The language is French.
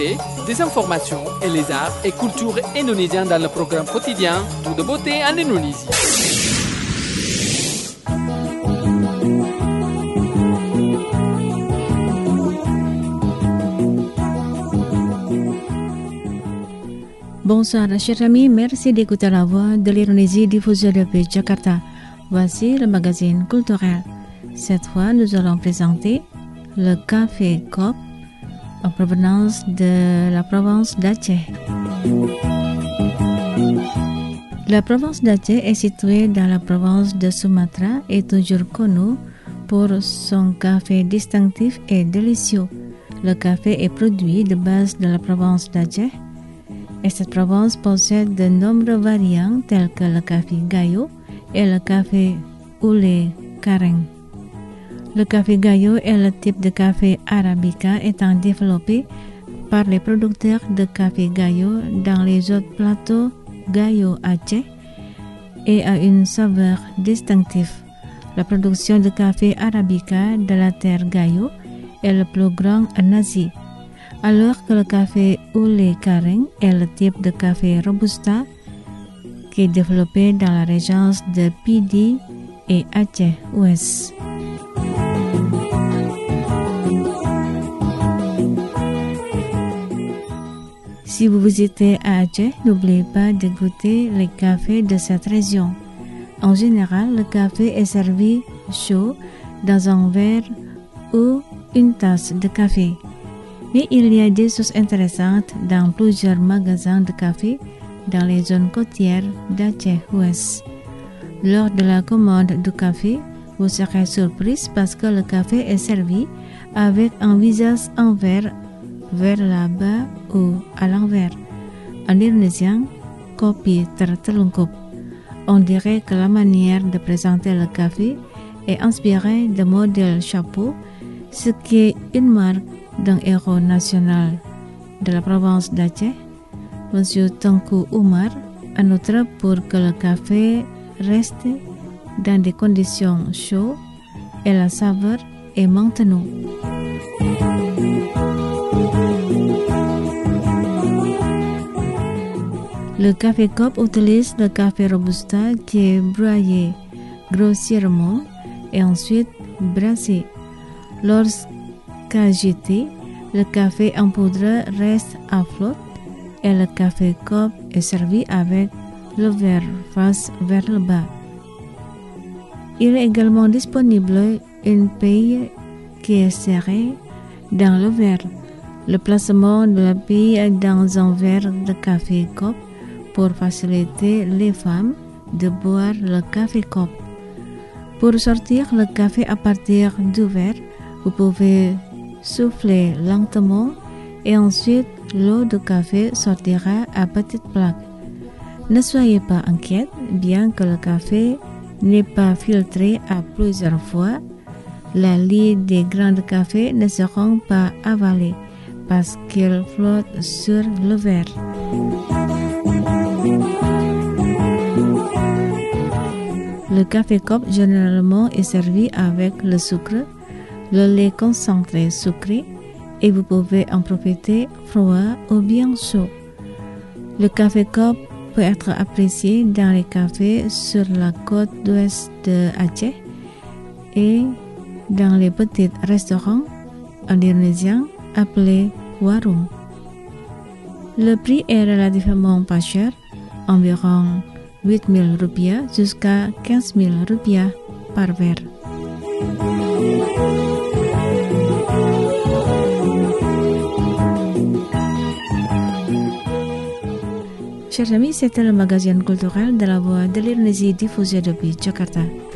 l'actualité, des informations et les arts et cultures indonésiens dans le programme quotidien Tout de beauté en Indonésie. Bonsoir chers amis, merci d'écouter la voix de l'Indonésie diffusée depuis Jakarta. Voici le magazine culturel. Cette fois, nous allons présenter le café Kop en provenance de la province d'Aceh. La province d'Aceh est située dans la province de Sumatra et toujours connue pour son café distinctif et délicieux. Le café est produit de base de la province d'Aceh. Et cette province possède de nombreuses variantes telles que le café Gayo et le café Ule Kareng. Le café Gayo est le type de café arabica étant développé par les producteurs de café Gayo dans les autres plateaux Gayo Aceh et a une saveur distinctive. La production de café arabica de la terre Gayo est le plus grand en Asie. Alors que le café Ule Kareng est le type de café Robusta qui est développé dans la région de Pidi et Aceh Ouest. Si vous visitez à Aceh, n'oubliez pas de goûter les cafés de cette région. En général, le café est servi chaud dans un verre ou une tasse de café. Mais il y a des choses intéressantes dans plusieurs magasins de café dans les zones côtières d'Aceh Ouest. Lors de la commande du café, vous serez surprise parce que le café est servi avec un visage envers vers le bas ou à l'envers. En indonésien, kopi tertelungkup. On dirait que la manière de présenter le café est inspirée du modèle chapeau, ce qui est une marque d'un héros national de la province d'Aceh, M. Tengku Umar, en outre pour que le café reste dans des conditions chaudes et la saveur est maintenue. Le café Kop utilise le café Robusta qui est broyé grossièrement et ensuite brassé. Lorsqu'agité, le café en poudre reste à flotte et le café Kop est servi avec le verre face vers le bas. Il est également disponible une paille qui est serrée dans le verre. Le placement de la paille dans un verre de café Kop pour faciliter les femmes de boire le café Kop. Pour sortir le café à partir du verre, vous pouvez souffler lentement et ensuite l'eau de café sortira à petites plaques. Ne soyez pas inquiète, bien que le café n'est pas filtré à plusieurs fois, la lie des grains de café ne seront pas avalés parce qu'ils flottent sur le verre. Le café Kop généralement est servi avec le sucre, le lait concentré sucré et vous pouvez en profiter froid ou bien chaud. Le café Kop peut être apprécié dans les cafés sur la côte ouest de Aceh et dans les petits restaurants en indonésien appelés warung. Le prix est relativement pas cher, environ 8 000 rupiah jusqu'à 15 000 rupiah par verre. Chers amis, c'était le magazine culturel de la voix de l'Indonésie diffusé depuis Jakarta.